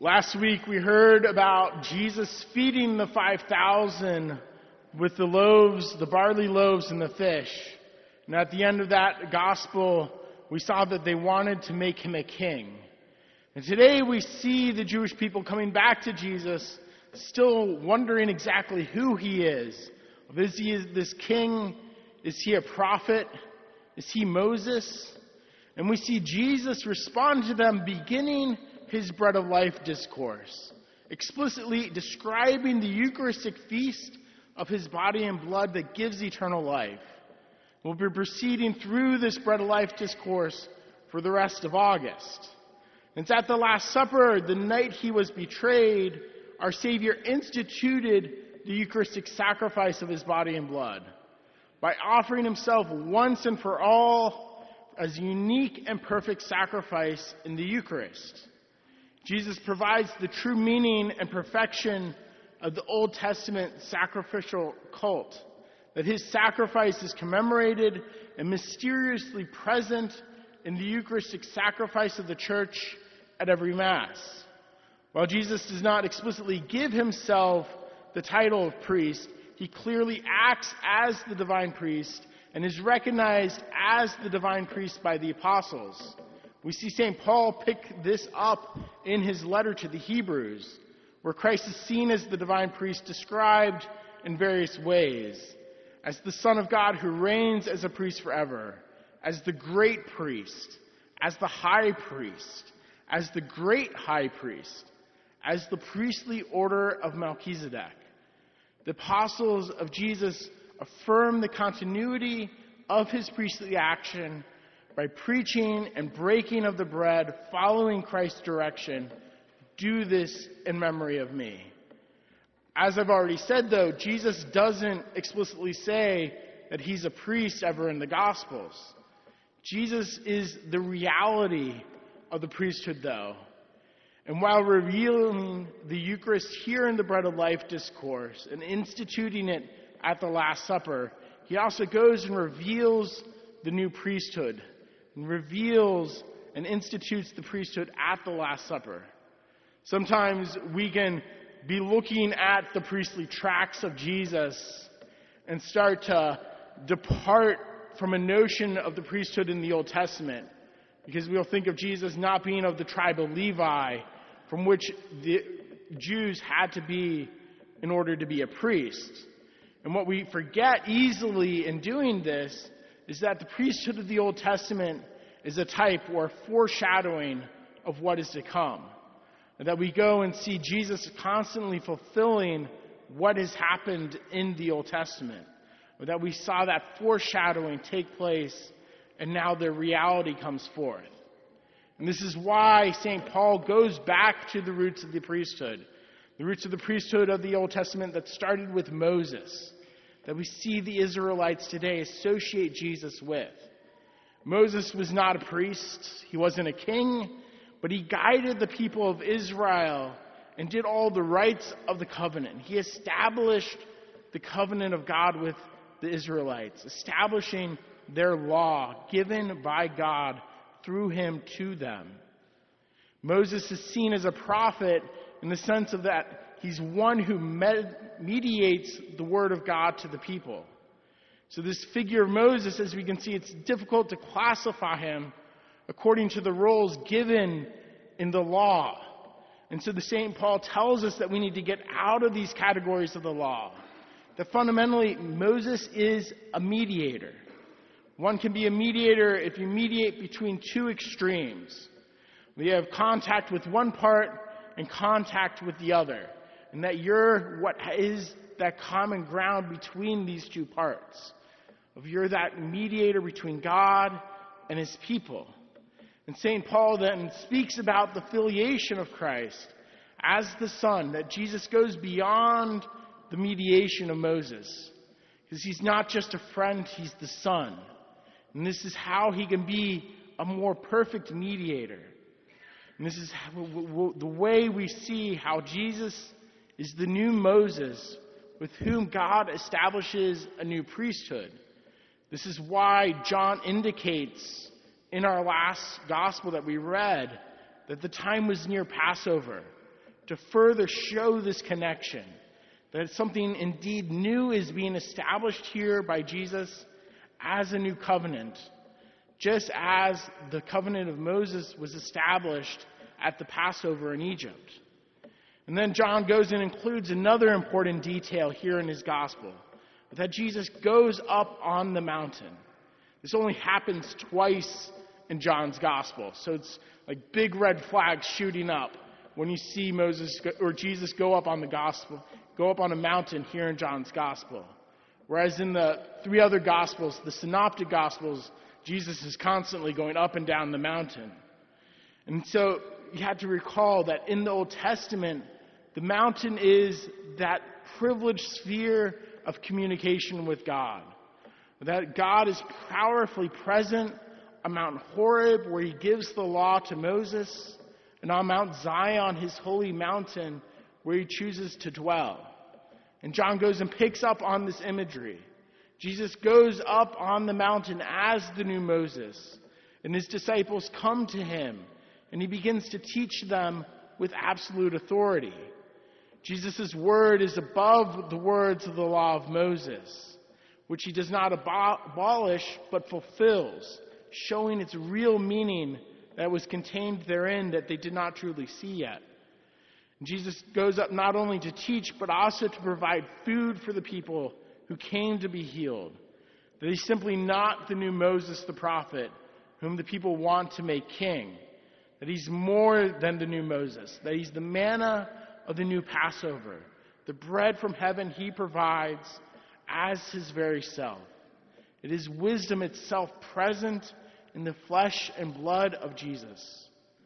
Last week we heard about Jesus feeding the 5,000 with the barley loaves and the fish. And at the end of that gospel, we saw that they wanted to make him a king. And today we see the Jewish people coming back to Jesus, still wondering exactly who he is. Is he this king? Is he a prophet? Is he Moses? And we see Jesus respond to them, beginning his bread of life discourse, explicitly describing the Eucharistic feast of his body and blood that gives eternal life. We'll be proceeding through this bread of life discourse for the rest of August. It's at the Last Supper, the night he was betrayed, our Savior instituted the Eucharistic sacrifice of his body and blood by offering himself once and for all as a unique and perfect sacrifice in the Eucharist. Jesus provides the true meaning and perfection of the Old Testament sacrificial cult, that his sacrifice is commemorated and mysteriously present in the Eucharistic sacrifice of the church at every Mass. While Jesus does not explicitly give himself the title of priest, he clearly acts as the divine priest and is recognized as the divine priest by the apostles. We see St. Paul pick this up in his letter to the Hebrews, where Christ is seen as the divine priest described in various ways, as the Son of God who reigns as a priest forever, as the great priest, as the high priest, as the great high priest, as the priestly order of Melchizedek. The apostles of Jesus affirm the continuity of his priestly action by preaching and breaking of the bread, following Christ's direction. Do this in memory of me. As I've already said, though, Jesus doesn't explicitly say that he's a priest ever in the Gospels. Jesus is the reality of the priesthood, though. And while revealing the Eucharist here in the Bread of Life discourse and instituting it at the Last Supper, he also goes and reveals the new priesthood, and reveals and institutes the priesthood at the Last Supper. Sometimes we can be looking at the priestly tracts of Jesus and start to depart from a notion of the priesthood in the Old Testament, because we'll think of Jesus not being of the tribe of Levi, from which the Jews had to be in order to be a priest. And what we forget easily in doing this is that the priesthood of the Old Testament is a type or a foreshadowing of what is to come. And that we go and see Jesus constantly fulfilling what has happened in the Old Testament. Or that we saw that foreshadowing take place and now the reality comes forth. And this is why St. Paul goes back to the roots of the priesthood. The roots of the priesthood of the Old Testament that started with Moses, that we see the Israelites today associate Jesus with. Moses was not a priest, he wasn't a king, but he guided the people of Israel and did all the rites of the covenant. He established the covenant of God with the Israelites, establishing their law given by God through him to them. Moses is seen as a prophet in the sense of that he's one who mediates the word of God to the people. So this figure of Moses, as we can see, it's difficult to classify him according to the roles given in the law. And so the St. Paul tells us that we need to get out of these categories of the law. That fundamentally, Moses is a mediator. One can be a mediator if you mediate between two extremes. We have contact with one part and contact with the other. And that you're what is that common ground between these two parts. You're that mediator between God and his people. And St. Paul then speaks about the filiation of Christ as the Son, that Jesus goes beyond the mediation of Moses. Because he's not just a friend, he's the Son. And this is how he can be a more perfect mediator. And this is the way we see how Jesus is the new Moses with whom God establishes a new priesthood. This is why John indicates in our last gospel that we read that the time was near Passover, to further show this connection, that something indeed new is being established here by Jesus as a new covenant, just as the covenant of Moses was established at the Passover in Egypt. And then John goes and includes another important detail here in his gospel, that Jesus goes up on the mountain. This only happens twice in John's gospel, so it's like big red flags shooting up when you see Jesus go up on a mountain here in John's gospel. Whereas in the three other gospels, the synoptic gospels, Jesus is constantly going up and down the mountain. And so you have to recall that in the Old Testament, the mountain is that privileged sphere of communication with God. That God is powerfully present on Mount Horeb, where he gives the law to Moses, and on Mount Zion, his holy mountain, where he chooses to dwell. And John goes and picks up on this imagery. Jesus goes up on the mountain as the new Moses, and his disciples come to him, and he begins to teach them with absolute authority. Jesus' word is above the words of the law of Moses, which he does not abolish but fulfills, showing its real meaning that was contained therein that they did not truly see yet. And Jesus goes up not only to teach, but also to provide food for the people who came to be healed. That he's simply not the new Moses the prophet, whom the people want to make king. That he's more than the new Moses. That he's the manna of the new Passover. The bread from heaven he provides as his very self. It is wisdom itself present in the flesh and blood of Jesus.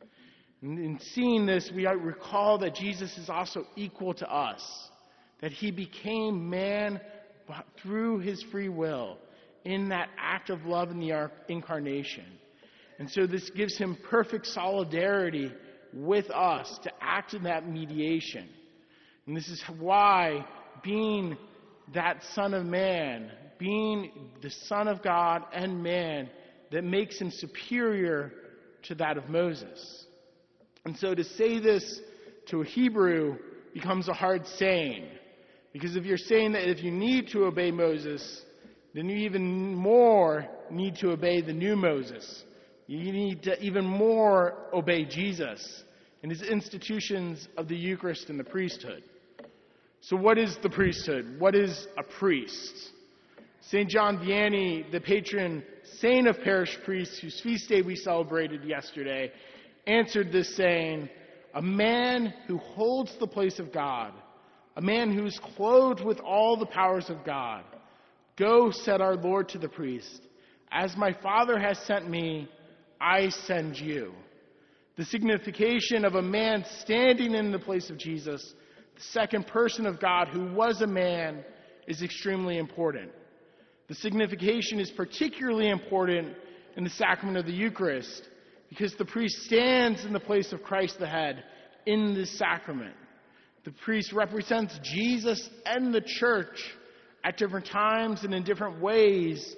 And in seeing this, we recall that Jesus is also equal to us. That he became man through his free will in that act of love in the incarnation. And so this gives him perfect solidarity with us to act in that mediation. And this is why, being that Son of Man, being the Son of God and man, that makes him superior to that of Moses. And so to say this to a Hebrew becomes a hard saying. Because if you're saying that if you need to obey Moses, then you even more need to obey the new Moses. You need to even more obey Jesus and his institutions of the Eucharist and the priesthood. So what is the priesthood? What is a priest? St. John Vianney, the patron saint of parish priests, whose feast day we celebrated yesterday, answered this saying, "A man who holds the place of God, a man who is clothed with all the powers of God. Go," said our Lord to the priest, "as my Father has sent me, I send you." The signification of a man standing in the place of Jesus, the second person of God who was a man, is extremely important. The signification is particularly important in the sacrament of the Eucharist, because the priest stands in the place of Christ the head in this sacrament. The priest represents Jesus and the church at different times and in different ways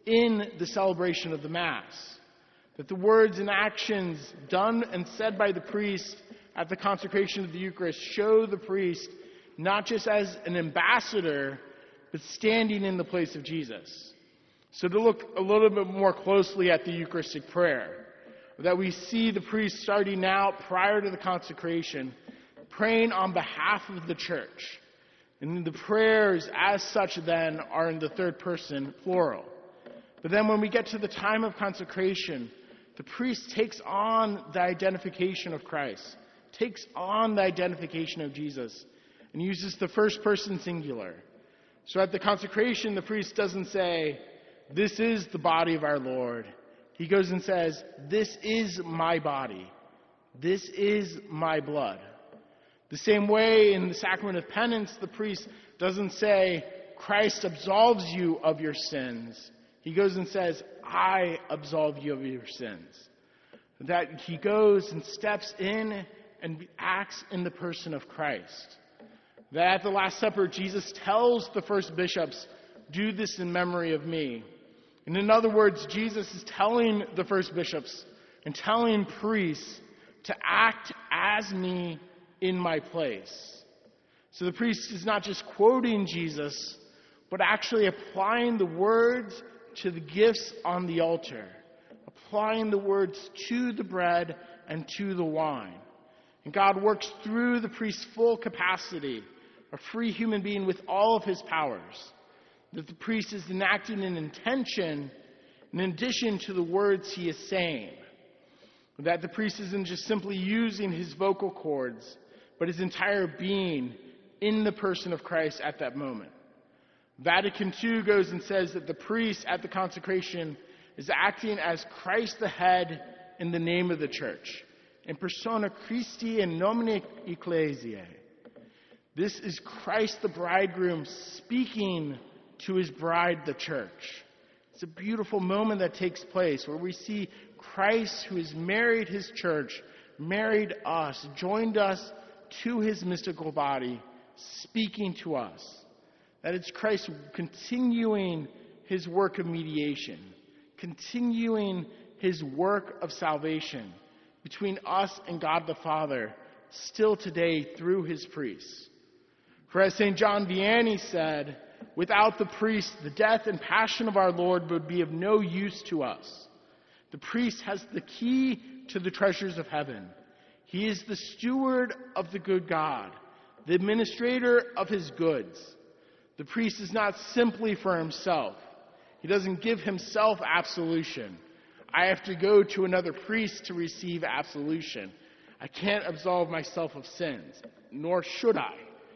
in the celebration of the Mass. That the words and actions done and said by the priest at the consecration of the Eucharist show the priest not just as an ambassador, but standing in the place of Jesus. So to look a little bit more closely at the Eucharistic prayer, that we see the priest starting out prior to the consecration, praying on behalf of the church. And the prayers as such then are in the third person, plural. But then when we get to the time of consecration, the priest takes on the identification of Christ, takes on the identification of Jesus, and uses the first person singular. So at the consecration, the priest doesn't say, "This is the body of our Lord." He goes and says, "This is my body. This is my blood." The same way in the sacrament of penance, the priest doesn't say, "Christ absolves you of your sins." He goes and says, "I absolve you of your sins." That he goes and steps in and acts in the person of Christ. That at the Last Supper, Jesus tells the first bishops, "Do this in memory of me." And in other words, Jesus is telling the first bishops and telling priests to act as me in my place. So the priest is not just quoting Jesus, but actually applying the words to the gifts on the altar, applying the words to the bread and to the wine. And God works through the priest's full capacity, a free human being with all of his powers, that the priest is enacting an intention in addition to the words he is saying. That the priest isn't just simply using his vocal cords, but his entire being in the person of Christ at that moment. Vatican II goes and says that the priest at the consecration is acting as Christ the head in the name of the church, in persona Christi in nomine ecclesiae. This is Christ the bridegroom speaking to his bride, the church. It's a beautiful moment that takes place where we see Christ, who has married his church, married us, joined us to his mystical body, speaking to us. That it's Christ continuing his work of mediation, continuing his work of salvation between us and God the Father, still today through his priests. For as St. John Vianney said, without the priest, the death and passion of our Lord would be of no use to us. The priest has the key to the treasures of heaven. He is the steward of the good God, the administrator of his goods. The priest is not simply for himself. He doesn't give himself absolution. I have to go to another priest to receive absolution. I can't absolve myself of sins, nor should I.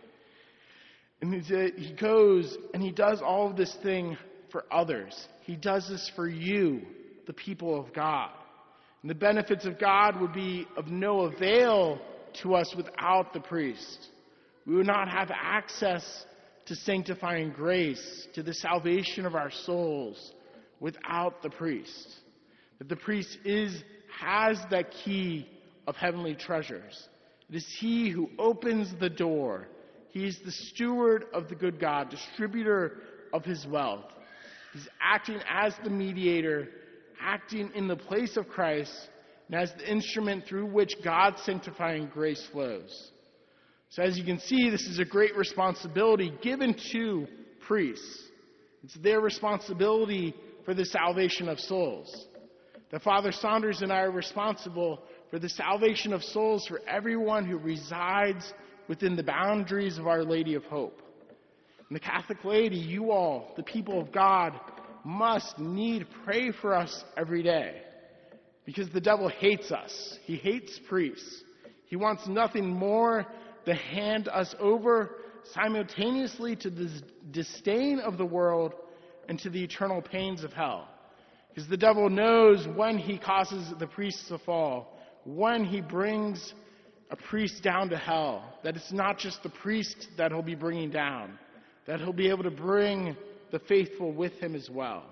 And he goes and he does all of this thing for others. He does this for you, the people of God. And the benefits of God would be of no avail to us without the priest. We would not have access to sanctifying grace, to the salvation of our souls, without the priest. That the priest has that key of heavenly treasures. It is he who opens the door. He is the steward of the good God, distributor of his wealth. He's acting as the mediator, acting in the place of Christ, and as the instrument through which God's sanctifying grace flows. So as you can see, this is a great responsibility given to priests. It's their responsibility for the salvation of souls. That Father Saunders and I are responsible for the salvation of souls for everyone who resides within the boundaries of Our Lady of Hope. And the Catholic laity, you all, the people of God, must pray for us every day. Because the devil hates us. He hates priests. He wants nothing more to hand us over simultaneously to the disdain of the world and to the eternal pains of hell. Because the devil knows when he causes the priests to fall, when he brings a priest down to hell, that it's not just the priest that he'll be bringing down, that he'll be able to bring the faithful with him as well.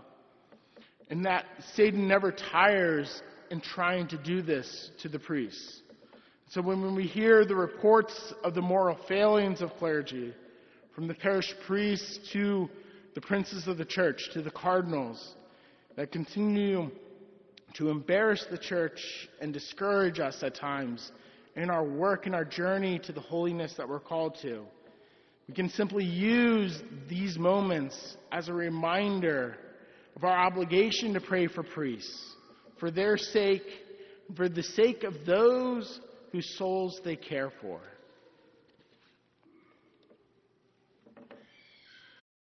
And that Satan never tires in trying to do this to the priests. So when we hear the reports of the moral failings of clergy, from the parish priests to the princes of the church, to the cardinals, that continue to embarrass the church and discourage us at times in our work and our journey to the holiness that we're called to, we can simply use these moments as a reminder of our obligation to pray for priests, for their sake, for the sake of those whose souls they care for.